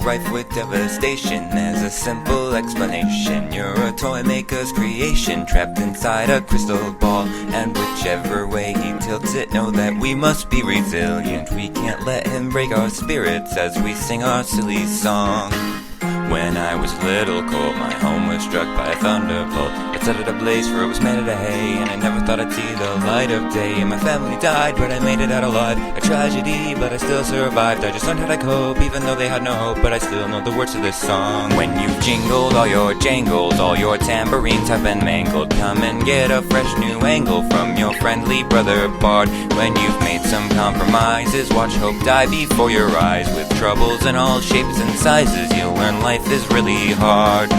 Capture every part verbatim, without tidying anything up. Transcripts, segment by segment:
rife with devastation. There's a simple explanation: you're a toy maker's creation, trapped inside a crystal ball. And whichever way he tilts it, know that we must be resilient. We can't let him break our spirits as we sing our silly song. When I was little, Colt, my home was struck by a thunderbolt. It set it ablaze, for it was made out of hay, and I never thought I'd see the light of day. And my family died, but I made it out alive. A tragedy, but I still survived. I just learned how to cope, even though they had no hope. But I still know the words to this song. When you've jingled all your jangles, all your tambourines have been mangled. Come and get a fresh new angle from your friendly brother Bard. When you've made some compromises, watch hope die before your eyes. With troubles in all shapes and sizes, you'll learn life is really hard.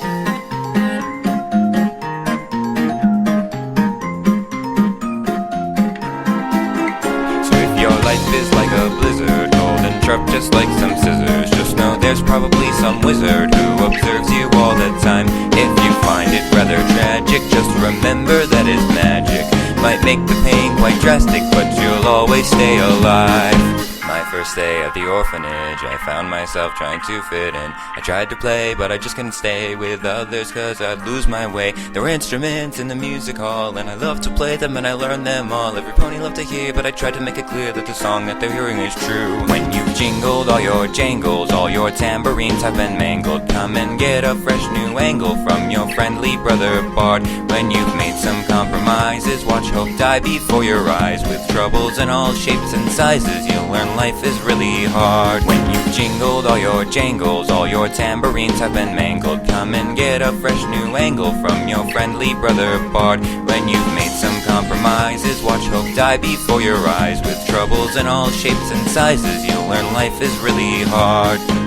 So if your life is like a blizzard, cold and sharp just like some scissors, just know there's probably some wizard who observes you all the time. If you find it rather tragic, just remember that his magic might make the pain quite drastic, but you'll always stay alive. My first day at the orphanage, I found myself trying to fit in. I tried to play, but I just couldn't stay with others, cause I'd lose my way. There were instruments in the music hall, and I loved to play them, and I learned them all. Every pony loved to hear, but I tried to make it clear that the song that they're hearing is true. When you've jingled all your jangles, all your tambourines have been mangled. Come and get a fresh new angle from your friendly brother Bard. When you've made some compromises, watch hope die before your eyes. With troubles in all shapes and sizes, you'll learn life is really hard. When you've jingled all your jangles, all your tambourines have been mangled. Come and get a fresh new angle from your friendly brother Bard. When you've made some compromises, watch hope die before your eyes. With troubles in all shapes and sizes, you'll learn life is really hard.